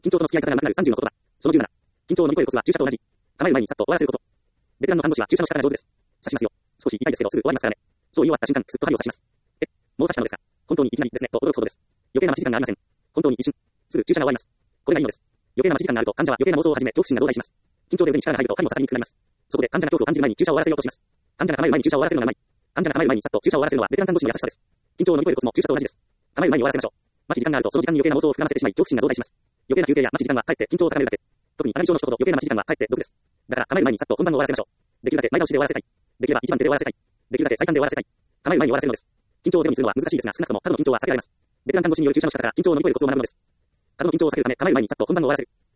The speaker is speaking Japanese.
緊張との付き合い方が上手くなる30の言葉。その17。緊張を乗り越えるコツは注射と同じ。構える前にさっと終わらせること。ベテランの看護師は注射の仕方が上手です。刺しますよ。少し痛いですけどすぐ終わりますからね。そう言い終わった瞬間、すっと針を刺します。もう刺したのですか。本当にいきなりですね、と驚くほどです。余計な待ち時間がありません。本当に一瞬。すぐ注射が終わります。これがいいのです。余計な待ち時間があると患者は余計な妄想を始め恐怖心が増大します。緊張で腕に力が入ると針も刺さりにくくなります。そこで患者が恐怖を感じる前に注射を終わらせようとします。患者が構える前に注射を終わらせるのがうまい。患者が構える前にさっと注射を終わらせるのはベテラン看護師の優しさです。緊張を乗り越えるコツも注射と同じです。構える前に終わらせましょう。待ち時間があるとその時間に余計な妄想を膨らませてしまい恐怖心が増大します。余計な休憩や待ち時間はかえって緊張を高めるだけ。特にアナミ症の人ほど余計な待ち時間はかえって毒です。だから構える前にさっと本番を終わらせましょう。できるだけ前倒しで終わらせたい。できれば一番手で終わらせたい。できるだけ最短で終わらせたい。構える前に終わらせるのです。緊張をゼロにするのは難しいですが、少なくとも過度の緊張は避けられます。ベテラン看護師による注射の仕方から緊張を乗り越えるコツを学ぶのです。過度の緊張を避けるため構える前にさっと本番を終わらせる。